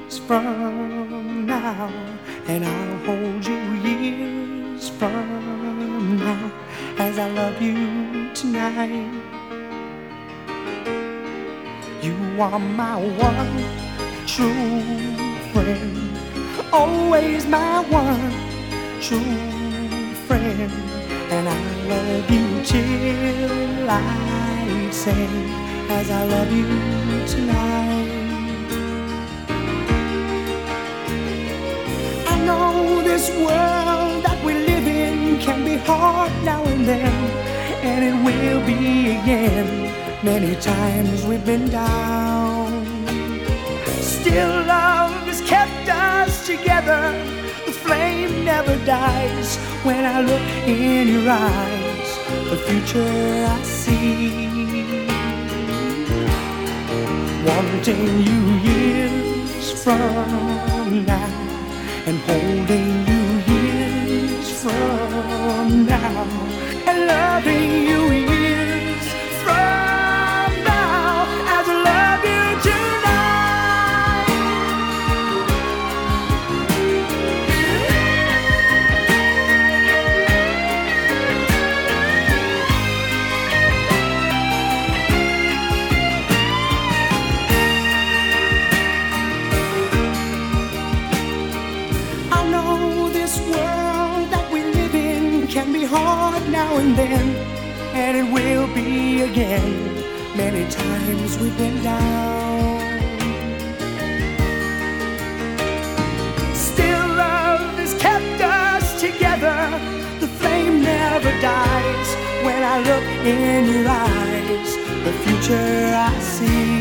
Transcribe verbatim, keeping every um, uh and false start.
from now, and I'll hold you years from now as I love you tonight. You are my one true friend, always my one true friend, and I love you till I say as I love you tonight. I know this world that we live in can be hard now and then, and it will be again. Many times we've been down, still love has kept us together. The flame never dies. When I look in your eyes, the future I see. Wanting you years from now, and holding you years from now, and loving you years from now as I love you hard now and then, and it will be again. Many times we've been down, still love has kept us together. The flame never dies. When I look in your eyes, the future I see.